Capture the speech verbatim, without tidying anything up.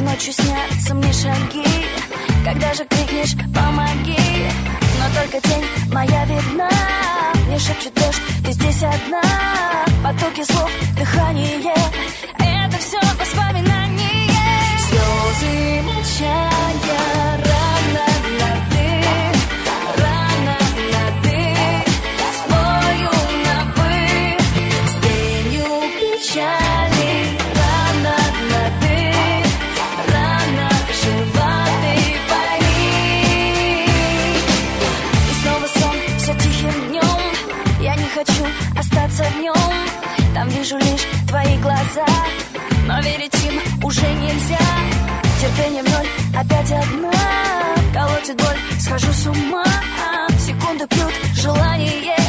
ночью снятся мне шаги. Когда же крикнешь «помоги», но только тень моя видна. Мне шепчет дождь, ты здесь одна. Потоки слов, дыхание, это все воспоминание. Слезы, молчания, рано на ты, рано на ты. Спою на вы, с тенью печали. Рано на ты, рано жива ты, пойми. И снова сон, все тихим днем. Я не хочу остаться в нем. Там вижу лишь твои глаза, но верить им уже нельзя. Терпение в ноль, опять одна. Колотит боль, схожу с ума. Секунды пьют желание.